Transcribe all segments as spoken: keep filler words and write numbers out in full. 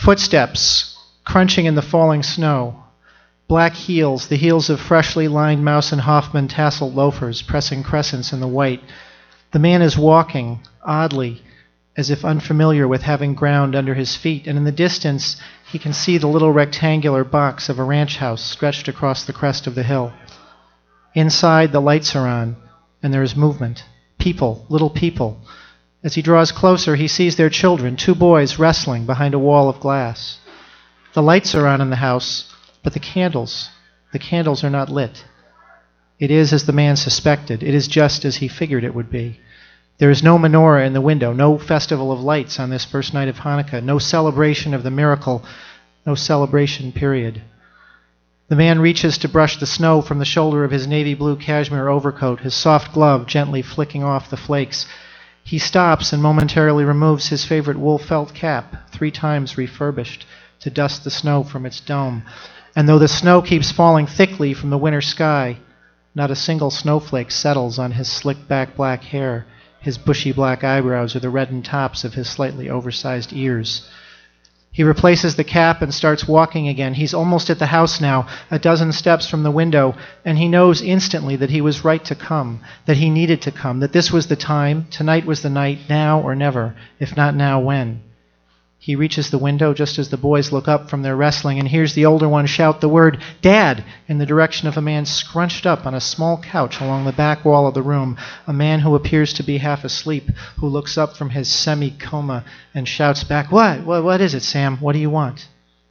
Footsteps crunching in the falling snow. Black heels, the heels of freshly lined Mouse and Hoffman tasseled loafers pressing crescents in the white. The man is walking, oddly, as if unfamiliar with having ground under his feet, and in the distance he can see the little rectangular box of a ranch house stretched across the crest of the hill. Inside, the lights are on, and there is movement. People, little people. As he draws closer, he sees their children, two boys wrestling behind a wall of glass. The lights are on in the house, but the candles, the candles are not lit. It is as the man suspected. It is just as he figured it would be. There is no menorah in the window, no festival of lights on this first night of Hanukkah, no celebration of the miracle, no celebration, period. The man reaches to brush the snow from the shoulder of his navy blue cashmere overcoat, his soft glove gently flicking off the flakes. He stops and momentarily removes his favorite wool felt cap, three times refurbished, to dust the snow from its dome. And though the snow keeps falling thickly from the winter sky, not a single snowflake settles on his slick-back black hair, his bushy black eyebrows, or the reddened tops of his slightly oversized ears. He replaces the cap and starts walking again. He's almost at the house now, a dozen steps from the window, and he knows instantly that he was right to come, that he needed to come, that this was the time, tonight was the night, now or never, if not now, when? He reaches the window just as the boys look up from their wrestling and hears the older one shout the word, "Dad!" in the direction of a man scrunched up on a small couch along the back wall of the room, a man who appears to be half asleep, who looks up from his semi-coma and shouts back, "What? What, what is it, Sam? What do you want?"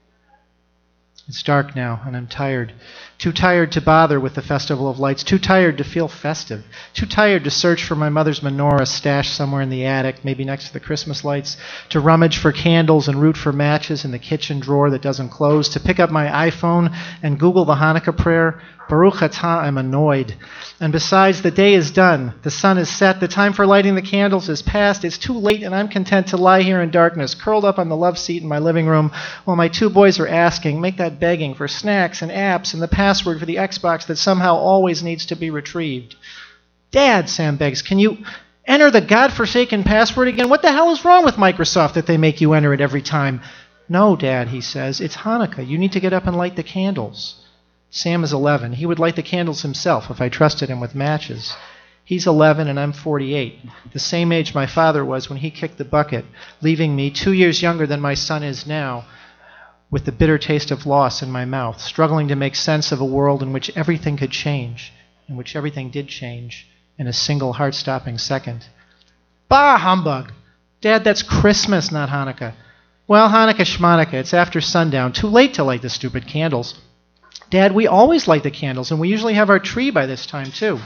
It's dark now, and I'm tired. Too tired to bother with the festival of lights, too tired to feel festive, too tired to search for my mother's menorah stashed somewhere in the attic, maybe next to the Christmas lights, to rummage for candles and root for matches in the kitchen drawer that doesn't close, to pick up my iPhone and Google the Hanukkah prayer. Baruch atah, I'm annoyed. And besides, the day is done. The sun is set. The time for lighting the candles is past. It's too late, and I'm content to lie here in darkness, curled up on the love seat in my living room, while my two boys are asking, make that begging, for snacks and apps and the password for the Xbox that somehow always needs to be retrieved. "Dad," Sam begs, "can you enter the godforsaken password again? What the hell is wrong with Microsoft that they make you enter it every time?" "No, Dad," he says, "it's Hanukkah. You need to get up and light the candles." Sam is eleven. He would light the candles himself if I trusted him with matches. He's eleven and I'm forty-eight, the same age my father was when he kicked the bucket, leaving me two years younger than my son is now, with the bitter taste of loss in my mouth, struggling to make sense of a world in which everything could change, in which everything did change, in a single heart-stopping second. "Bah, humbug! Dad, that's Christmas, not Hanukkah." "Well, Hanukkah schmanukkah, it's after sundown. Too late to light the stupid candles." "Dad, we always light the candles, and we usually have our tree by this time, too."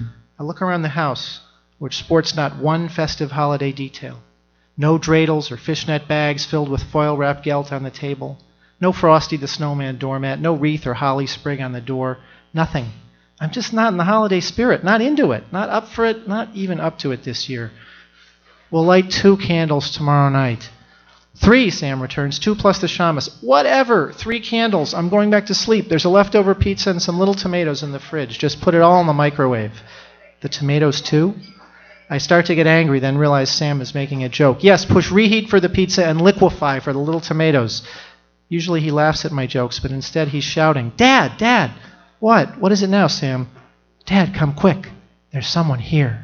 I look around the house, which sports not one festive holiday detail. No dreidels or fishnet bags filled with foil-wrapped gelt on the table. No Frosty the Snowman doormat, no wreath or holly sprig on the door. Nothing. I'm just not in the holiday spirit, not into it, not up for it, not even up to it this year. "We'll light two candles tomorrow night." "Three," Sam returns, "two plus the shamus." "Whatever, three candles. I'm going back to sleep. There's a leftover pizza and some little tomatoes in the fridge. Just put it all in the microwave." "The tomatoes too?" I start to get angry, then realize Sam is making a joke. "Yes, push reheat for the pizza and liquefy for the little tomatoes." Usually he laughs at my jokes, but instead he's shouting, "Dad, Dad!" "What? What is it now, Sam?" "Dad, come quick. There's someone here."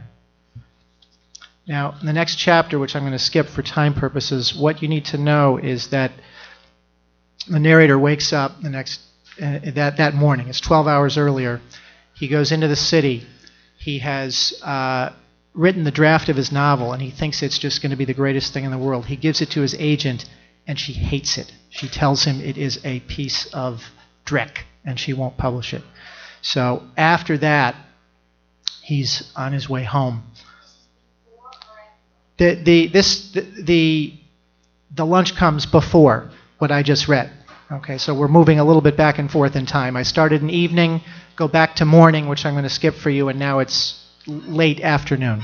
Now, in the next chapter, which I'm going to skip for time purposes, what you need to know is that the narrator wakes up the next uh, that, that morning. It's twelve hours earlier. He goes into the city. He has uh, written the draft of his novel, and he thinks it's just going to be the greatest thing in the world. He gives it to his agent, and she hates it. She tells him it is a piece of dreck, and she won't publish it. So after that, he's on his way home. The the this the, the the lunch comes before what I just read. Okay, so we're moving a little bit back and forth in time. I started in evening, go back to morning, which I'm going to skip for you, and now it's late afternoon.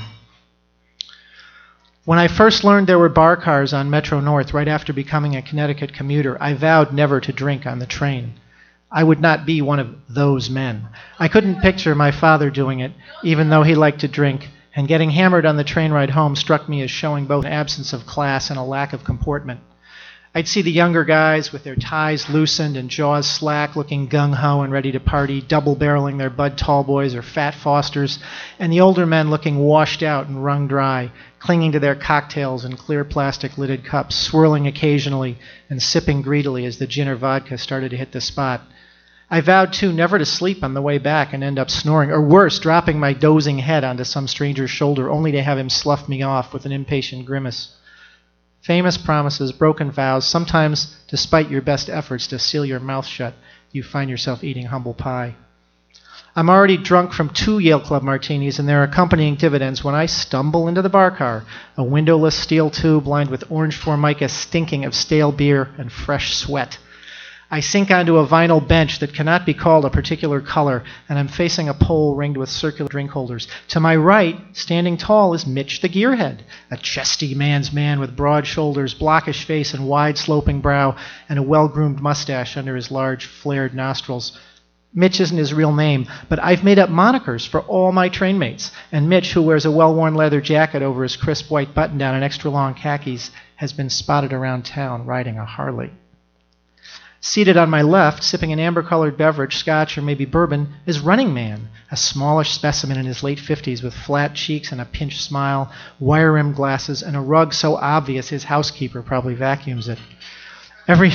When I first learned there were bar cars on Metro North right after becoming a Connecticut commuter, I vowed never to drink on the train. I would not be one of those men. I couldn't picture my father doing it, even though he liked to drink, and getting hammered on the train ride home struck me as showing both an absence of class and a lack of comportment. I'd see the younger guys with their ties loosened and jaws slack, looking gung-ho and ready to party, double-barreling their Bud Tall Boys or Fat Fosters, and the older men looking washed out and wrung dry, clinging to their cocktails in clear plastic-lidded cups, swirling occasionally and sipping greedily as the gin or vodka started to hit the spot. I vowed, too, never to sleep on the way back and end up snoring, or worse, dropping my dozing head onto some stranger's shoulder, only to have him slough me off with an impatient grimace. Famous promises, broken vows, sometimes, despite your best efforts to seal your mouth shut, you find yourself eating humble pie. I'm already drunk from two Yale Club martinis and their accompanying dividends when I stumble into the bar car, a windowless steel tube lined with orange formica stinking of stale beer and fresh sweat. I sink onto a vinyl bench that cannot be called a particular color, and I'm facing a pole ringed with circular drink holders. To my right, standing tall, is Mitch the Gearhead, a chesty man's man with broad shoulders, blockish face, and wide sloping brow, and a well-groomed mustache under his large, flared nostrils. Mitch isn't his real name, but I've made up monikers for all my trainmates, and Mitch, who wears a well-worn leather jacket over his crisp white button-down and extra-long khakis, has been spotted around town riding a Harley. Seated on my left, sipping an amber-colored beverage, scotch or maybe bourbon, is Running Man, a smallish specimen in his late fifties with flat cheeks and a pinched smile, wire-rimmed glasses, and a rug so obvious his housekeeper probably vacuums it. Every,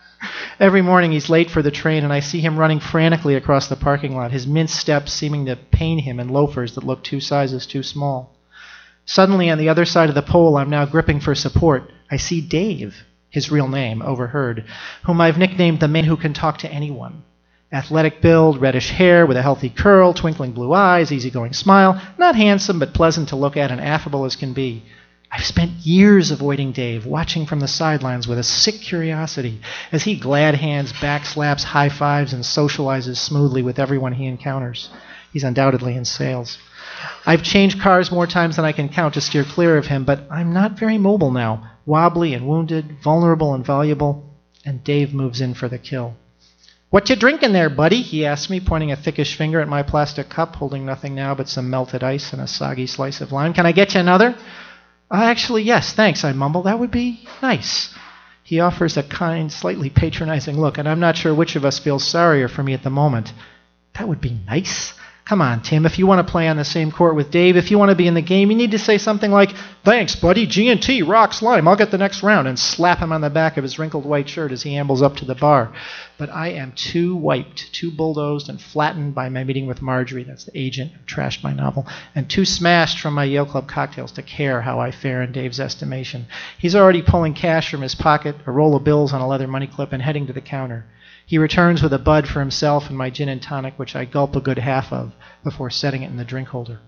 every morning he's late for the train, and I see him running frantically across the parking lot, his minced steps seeming to pain him in loafers that look two sizes too small. Suddenly, on the other side of the pole I'm now gripping for support, I see Dave, his real name, overheard, whom I've nicknamed the man who can talk to anyone. Athletic build, reddish hair with a healthy curl, twinkling blue eyes, easygoing smile, not handsome but pleasant to look at and affable as can be. I've spent years avoiding Dave, watching from the sidelines with a sick curiosity as he glad hands, backslaps, high fives, and socializes smoothly with everyone he encounters. He's undoubtedly in sales. I've changed cars more times than I can count to steer clear of him, but I'm not very mobile now, wobbly and wounded, vulnerable and valuable, and Dave moves in for the kill. "What you drinking there, buddy?" he asks me, pointing a thickish finger at my plastic cup, holding nothing now but some melted ice and a soggy slice of lime. "Can I get you another?" Uh, actually, yes, thanks, I mumble. That would be nice. He offers a kind, slightly patronizing look, and I'm not sure which of us feels sorrier for me at the moment. That would be nice? Come on, Tim, if you want to play on the same court with Dave, if you want to be in the game, you need to say something like, "Thanks, buddy, G and T rocks lime, I'll get the next round," and slap him on the back of his wrinkled white shirt as he ambles up to the bar. But I am too wiped, too bulldozed and flattened by my meeting with Marjorie, that's the agent who trashed my novel, and too smashed from my Yale Club cocktails to care how I fare in Dave's estimation. He's already pulling cash from his pocket, a roll of bills on a leather money clip, and heading to the counter. He returns with a bud for himself and my gin and tonic, which I gulp a good half of before setting it in the drink holder.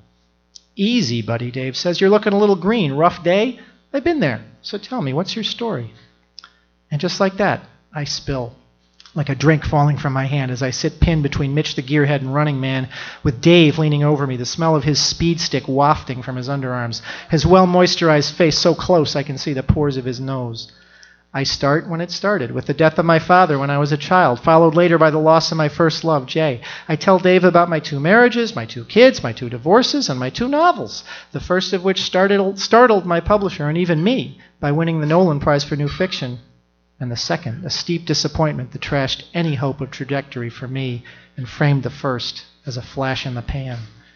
"Easy, buddy," Dave says. "You're looking a little green. Rough day?" "I've been there. So tell me, what's your story?" And just like that, I spill, like a drink falling from my hand as I sit pinned between Mitch the Gearhead and Running Man, with Dave leaning over me, the smell of his speed stick wafting from his underarms, his well-moisturized face so close I can see the pores of his nose. I start when it started, with the death of my father when I was a child, followed later by the loss of my first love, Jay. I tell Dave about my two marriages, my two kids, my two divorces, and my two novels, the first of which startled, startled my publisher and even me by winning the Nolan Prize for New Fiction, and the second, a steep disappointment that trashed any hope of trajectory for me and framed the first as a flash in the pan.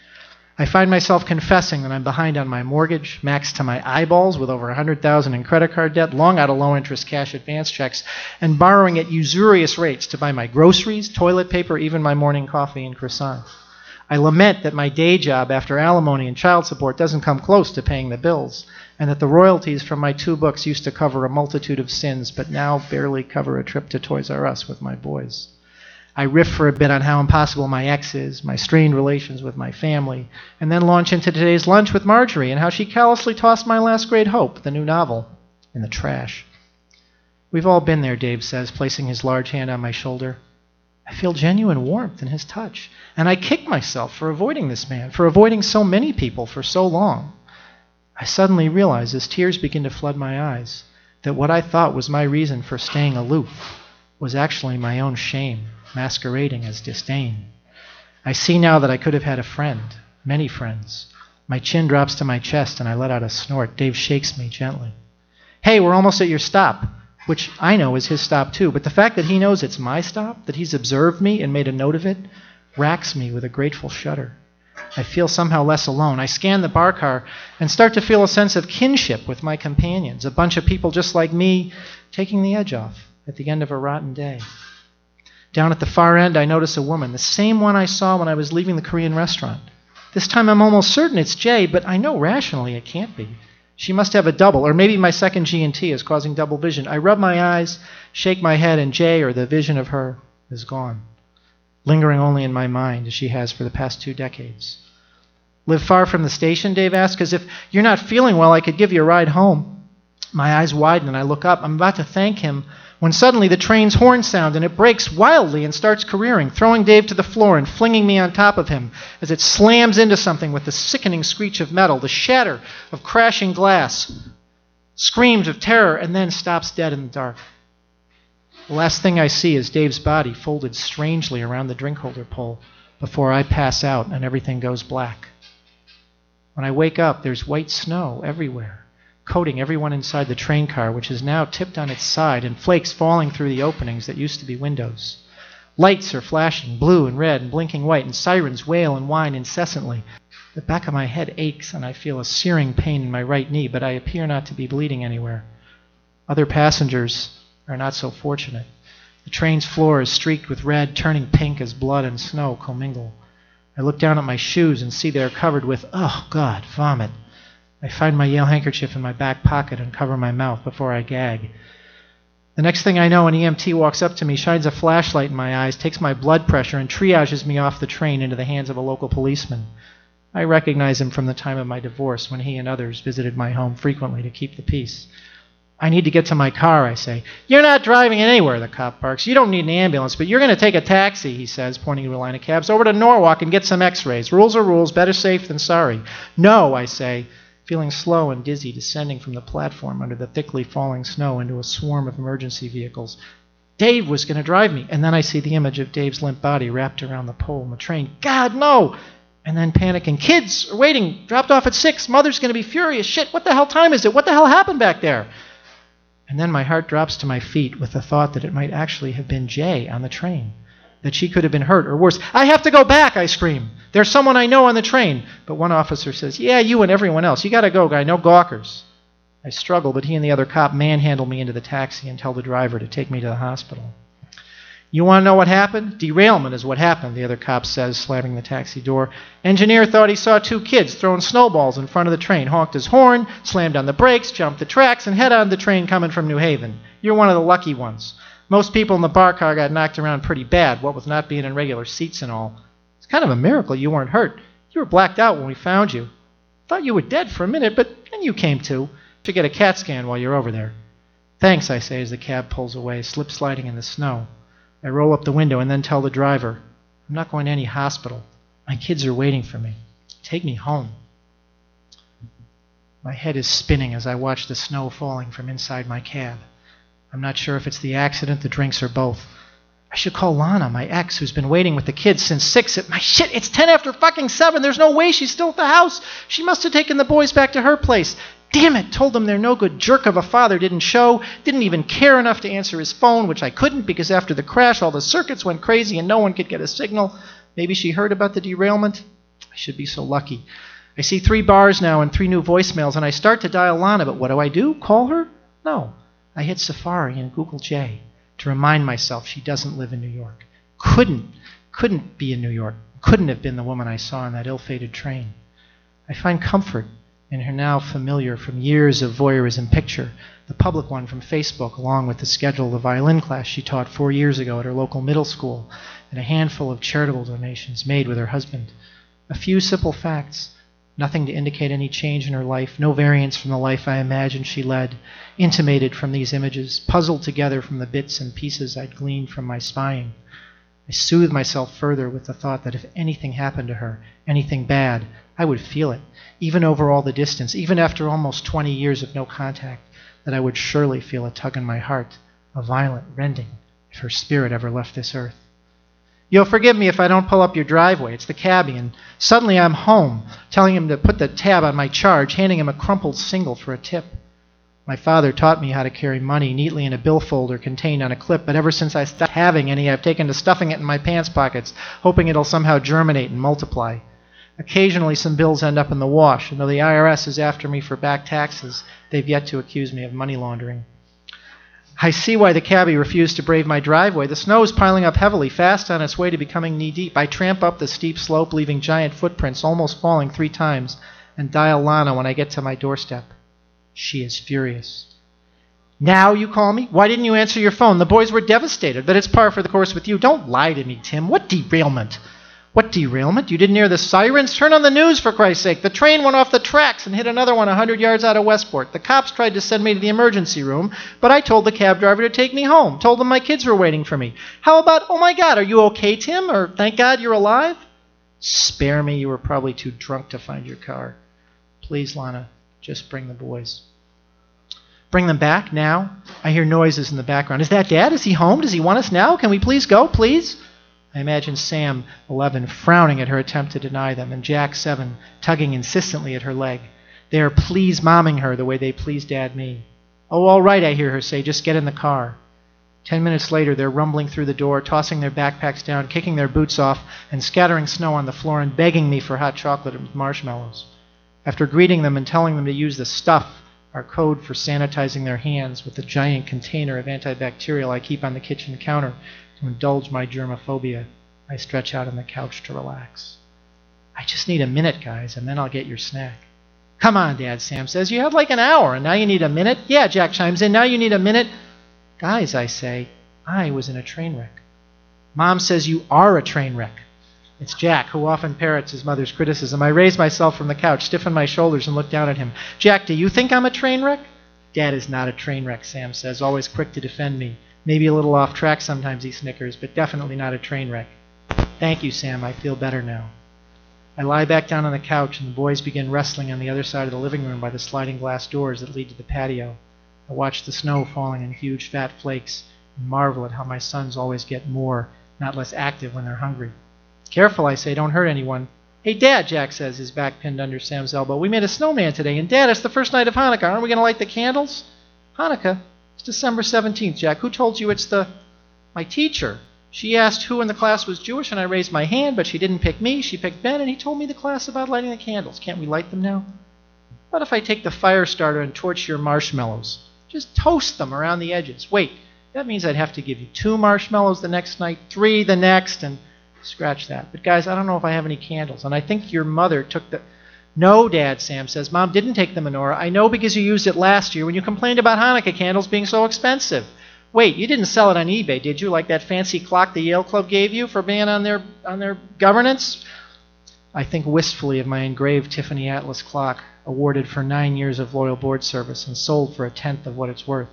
I find myself confessing that I'm behind on my mortgage, maxed to my eyeballs with over one hundred thousand dollars in credit card debt, long out of low-interest cash advance checks, and borrowing at usurious rates to buy my groceries, toilet paper, even my morning coffee and croissant. I lament that my day job after alimony and child support doesn't come close to paying the bills, and that the royalties from my two books used to cover a multitude of sins, but now barely cover a trip to Toys R Us with my boys. I riff for a bit on how impossible my ex is, my strained relations with my family, and then launch into today's lunch with Marjorie and how she callously tossed my last great hope, the new novel, in the trash. "We've all been there," Dave says, placing his large hand on my shoulder. I feel genuine warmth in his touch, and I kick myself for avoiding this man, for avoiding so many people for so long. I suddenly realize, as tears begin to flood my eyes, that what I thought was my reason for staying aloof was actually my own shame, masquerading as disdain. I see now that I could have had a friend, many friends. My chin drops to my chest and I let out a snort. Dave shakes me gently. "Hey, we're almost at your stop." which I know is his stop too, but the fact that he knows it's my stop, that he's observed me and made a note of it, racks me with a grateful shudder. I feel somehow less alone. I scan the bar car and start to feel a sense of kinship with my companions, a bunch of people just like me taking the edge off at the end of a rotten day. Down at the far end, I notice a woman, the same one I saw when I was leaving the Korean restaurant. This time I'm almost certain it's Jay, but I know rationally it can't be. She must have a double, or maybe my second G and T is causing double vision. I rub my eyes, shake my head, and Jay, or the vision of her, is gone, lingering only in my mind as she has for the past two decades. Live far from the station, Dave asked, because if you're not feeling well, I could give you a ride home. My eyes widen and I look up. I'm about to thank him when suddenly the train's horn sounds and it brakes wildly and starts careering, throwing Dave to the floor and flinging me on top of him as it slams into something with the sickening screech of metal, the shatter of crashing glass, screams of terror, and then stops dead in the dark. The last thing I see is Dave's body folded strangely around the drink holder pole before I pass out and everything goes black. When I wake up, there's white snow everywhere, coating everyone inside the train car, which is now tipped on its side and flakes falling through the openings that used to be windows. Lights are flashing, blue and red and blinking white, and sirens wail and whine incessantly. The back of my head aches and I feel a searing pain in my right knee, but I appear not to be bleeding anywhere. Other passengers are not so fortunate. The train's floor is streaked with red, turning pink as blood and snow commingle. I look down at my shoes and see they are covered with, oh God, vomit. I find my Yale handkerchief in my back pocket and cover my mouth before I gag. The next thing I know, an E M T walks up to me, shines a flashlight in my eyes, takes my blood pressure, and triages me off the train into the hands of a local policeman. I recognize him from the time of my divorce when he and others visited my home frequently to keep the peace. I need to get to my car, I say. You're not driving anywhere, the cop barks. You don't need an ambulance, but you're going to take a taxi, he says, pointing to a line of cabs, over to Norwalk and get some x-rays. Rules are rules, better safe than sorry. No, I say, feeling slow and dizzy, descending from the platform under the thickly falling snow into a swarm of emergency vehicles. Dave was going to drive me, and then I see the image of Dave's limp body wrapped around the pole in the train. God, no! And then panicking. Kids are waiting, dropped off at six. Mother's going to be furious. Shit, what the hell time is it? What the hell happened back there? And then my heart drops to my feet with the thought that it might actually have been Jay on the train, that she could have been hurt, or worse. I have to go back, I scream. There's someone I know on the train. But one officer says, yeah, you and everyone else. You got to go, guy. No gawkers. I struggle, but he and the other cop manhandle me into the taxi and tell the driver to take me to the hospital. You want to know what happened? Derailment is what happened, the other cop says, slamming the taxi door. Engineer thought he saw two kids throwing snowballs in front of the train, honked his horn, slammed on the brakes, jumped the tracks, and head on the train coming from New Haven. You're one of the lucky ones. Most people in the bar car got knocked around pretty bad, what with not being in regular seats and all. It's kind of a miracle you weren't hurt. You were blacked out when we found you. Thought you were dead for a minute, but then you came to. To get a CAT scan while you're over there. Thanks, I say as the cab pulls away, slip-sliding in the snow. I roll up the window and then tell the driver, I'm not going to any hospital. My kids are waiting for me. Take me home. My head is spinning as I watch the snow falling from inside my cab. I'm not sure if it's the accident, the drinks, or both. I should call Lana, my ex, who's been waiting with the kids since six. At my shit, it's ten after fucking seven. There's no way she's still at the house. She must have taken the boys back to her place. Damn it, told them their no-good jerk of a father didn't show, didn't even care enough to answer his phone, which I couldn't because after the crash all the circuits went crazy and no one could get a signal. Maybe she heard about the derailment? I should be so lucky. I see three bars now and three new voicemails, and I start to dial Lana, but what do I do? Call her? No. I hit Safari and Google Jay to remind myself she doesn't live in New York. Couldn't, couldn't be in New York. Couldn't have been the woman I saw on that ill-fated train. I find comfort in her now familiar from years of voyeurism picture, the public one from Facebook, along with the schedule of the violin class she taught four years ago at her local middle school, and a handful of charitable donations made with her husband. A few simple facts, nothing to indicate any change in her life, no variance from the life I imagined she led, intimated from these images, puzzled together from the bits and pieces I'd gleaned from my spying. I soothed myself further with the thought that if anything happened to her, anything bad, I would feel it, even over all the distance, even after almost twenty years of no contact, that I would surely feel a tug in my heart, a violent rending, if her spirit ever left this earth. You'll forgive me if I don't pull up your driveway. It's the cabbie, and suddenly I'm home, telling him to put the tab on my charge, handing him a crumpled single for a tip. My father taught me how to carry money neatly in a billfold or contained on a clip, but ever since I stopped having any, I've taken to stuffing it in my pants pockets, hoping it'll somehow germinate and multiply. Occasionally some bills end up in the wash, and though the I R S is after me for back taxes, they've yet to accuse me of money laundering. I see why the cabbie refused to brave my driveway. The snow is piling up heavily, fast on its way to becoming knee-deep. I tramp up the steep slope, leaving giant footprints, almost falling three times, and dial Lana when I get to my doorstep. She is furious. Now you call me? Why didn't you answer your phone? The boys were devastated, but it's par for the course with you. Don't lie to me, Tim. What derailment? What derailment? You didn't hear the sirens? Turn on the news, for Christ's sake. The train went off the tracks and hit another one a hundred yards out of Westport. The cops tried to send me to the emergency room, but I told the cab driver to take me home. Told them my kids were waiting for me. How about, oh my God, are you okay, Tim? Or thank God you're alive? Spare me. You were probably too drunk to find your car. Please, Lana, just bring the boys. Bring them back now? I hear noises in the background. Is that Dad? Is he home? Does he want us now? Can we please go, please? I imagine Sam, eleven, frowning at her attempt to deny them, and Jack, seven, tugging insistently at her leg. They are please-momming her the way they please Dad me. Oh, all right, I hear her say, just get in the car. Ten minutes later, they're rumbling through the door, tossing their backpacks down, kicking their boots off, and scattering snow on the floor and begging me for hot chocolate and marshmallows. After greeting them and telling them to use the stuff, our code for sanitizing their hands with the giant container of antibacterial I keep on the kitchen counter to indulge my germophobia, I stretch out on the couch to relax. I just need a minute, guys, and then I'll get your snack. Come on, Dad, Sam says. You had like an hour, and now you need a minute? Yeah, Jack chimes in. Now you need a minute? Guys, I say, I was in a train wreck. Mom says you are a train wreck. It's Jack, who often parrots his mother's criticism. I raise myself from the couch, stiffen my shoulders, and look down at him. Jack, do you think I'm a train wreck? Dad is not a train wreck, Sam says, always quick to defend me. Maybe a little off track sometimes, he snickers, but definitely not a train wreck. Thank you, Sam. I feel better now. I lie back down on the couch, and the boys begin wrestling on the other side of the living room by the sliding glass doors that lead to the patio. I watch the snow falling in huge fat flakes and marvel at how my sons always get more, not less active when they're hungry. Careful, I say, don't hurt anyone. Hey, Dad, Jack says, his back pinned under Sam's elbow. We made a snowman today, and Dad, it's the first night of Hanukkah. Aren't we going to light the candles? Hanukkah? It's December seventeenth, Jack. Who told you it's the... My teacher. She asked who in the class was Jewish, and I raised my hand, but she didn't pick me. She picked Ben, and he told me the class about lighting the candles. Can't we light them now? What if I take the fire starter and torch your marshmallows? Just toast them around the edges. Wait, that means I'd have to give you two marshmallows the next night, three the next, and... Scratch that. But guys, I don't know if I have any candles. And I think your mother took the... No, Dad, Sam says. Mom didn't take the menorah. I know because you used it last year when you complained about Hanukkah candles being so expensive. Wait, you didn't sell it on eBay, did you? Like that fancy clock the Yale Club gave you for being on their on their governance? I think wistfully of my engraved Tiffany Atlas clock, awarded for nine years of loyal board service and sold for a tenth of what it's worth.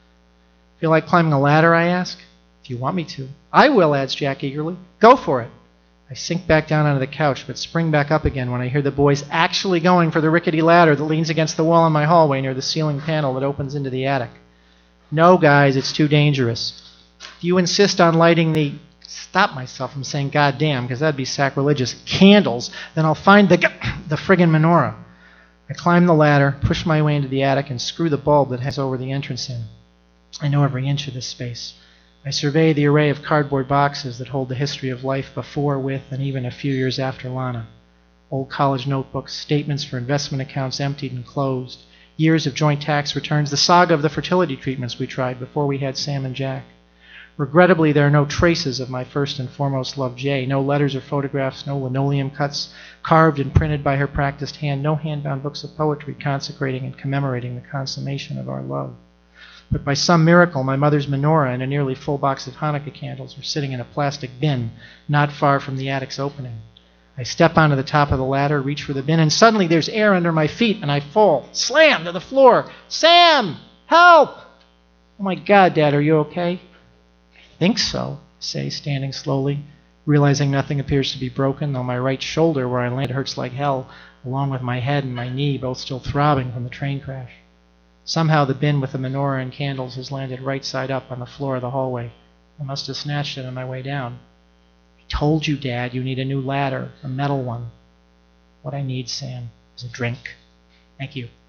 Feel like climbing a ladder, I ask? If you want me to. I will, adds Jack eagerly. Go for it. I sink back down onto the couch, but spring back up again when I hear the boys actually going for the rickety ladder that leans against the wall in my hallway near the ceiling panel that opens into the attic. No, guys, it's too dangerous. If you insist on lighting the... Stop myself from saying goddamn, because that'd be sacrilegious. Candles, then I'll find the... the friggin' menorah. I climb the ladder, push my way into the attic, and screw the bulb that hangs over the entrance in. I know every inch of this space. I survey the array of cardboard boxes that hold the history of life before, with, and even a few years after Lana. Old college notebooks, statements for investment accounts emptied and closed, years of joint tax returns, the saga of the fertility treatments we tried before we had Sam and Jack. Regrettably, there are no traces of my first and foremost love, Jay. No letters or photographs, no linoleum cuts carved and printed by her practiced hand, no hand-bound books of poetry consecrating and commemorating the consummation of our love. But by some miracle, my mother's menorah and a nearly full box of Hanukkah candles were sitting in a plastic bin not far from the attic's opening. I step onto the top of the ladder, reach for the bin, and suddenly there's air under my feet, and I fall, slam to the floor. Sam! Help! Oh my God, Dad, are you okay? I think so, I say, standing slowly, realizing nothing appears to be broken, though my right shoulder where I landed hurts like hell, along with my head and my knee both still throbbing from the train crash. Somehow the bin with the menorah and candles has landed right side up on the floor of the hallway. I must have snatched it on my way down. I told you, Dad, you need a new ladder, a metal one. What I need, Sam, is a drink. Thank you.